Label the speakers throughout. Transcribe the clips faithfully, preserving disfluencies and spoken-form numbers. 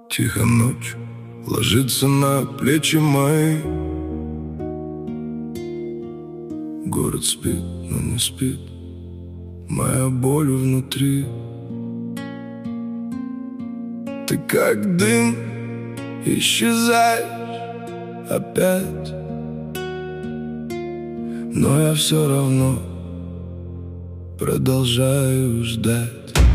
Speaker 1: Тихо ночь ложится на плечи мои. Город спит, но не спит моя боль внутри. Ты как дым исчезаешь опять, но я все равно продолжаю ждать.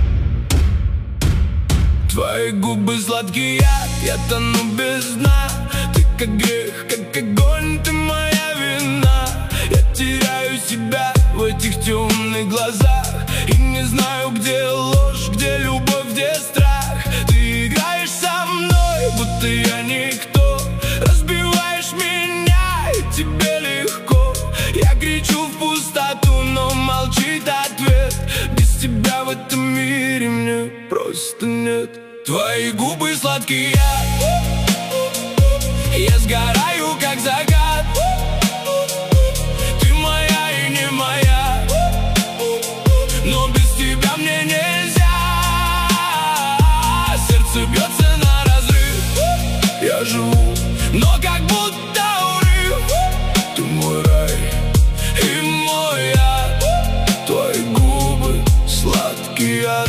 Speaker 1: Твои губы сладкие, я тону без дна. Ты как грех, как огонь, ты моя вина. Я теряю себя в этих темных глазах и не знаю, где ложь, где любовь, где страх. Ты играешь со мной, будто я никто. Разбиваешь меня, и тебе легко. Я кричу в пустоту, но молчит ответ. Без тебя в этом мире мне просто нет. Твои губы сладкие, я сгораю, как закат. Ты моя и не моя, но без тебя мне нельзя. Сердце бьется на разрыв. Я живу, но как будто урыв. Ты мой рай и мой ад. Твои губы сладкий яд.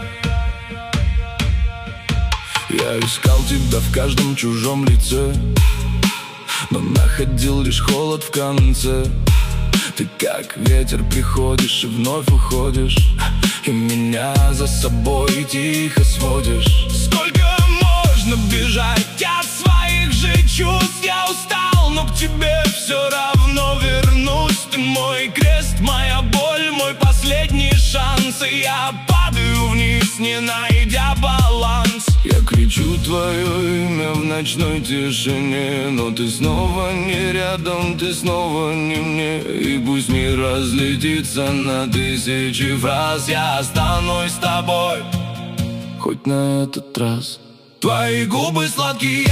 Speaker 1: Я искал тебя в каждом чужом лице, но находил лишь холод в конце. Ты как ветер приходишь и вновь уходишь, и меня за собой тихо сводишь. Сколько можно бежать от своих же чувств? Я устал, но к тебе все равно вернусь. Ты мой крест, моя боль, мой последний шанс. И я падаю вниз, не найдя баланс. Я кричу твое имя в ночной тишине, но ты снова не рядом, ты снова не мне. И пусть мир разлетится на тысячи фраз, я останусь с тобой, хоть на этот раз. Твои губы сладкие,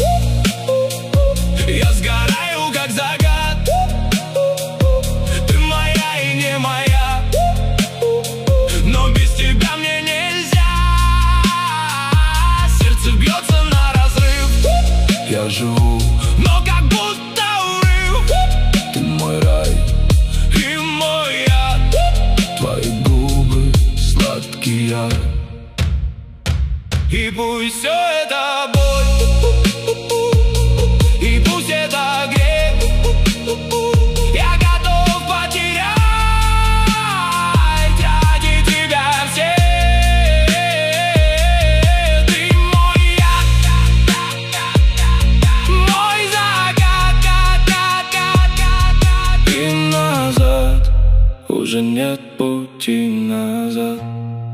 Speaker 1: я сгораю, как закат. Ты моя и не моя, но без тебя мне нельзя. Сердце бьется на разрыв. Я живу, но как будто урыв. Ты мой рай и мой яд. Твои губы сладкий яд. И пусть все это боль, и пусть это грех, я готов потерять ради тебя все. Ты мой яд, мой загад. И назад уже нет пути назад.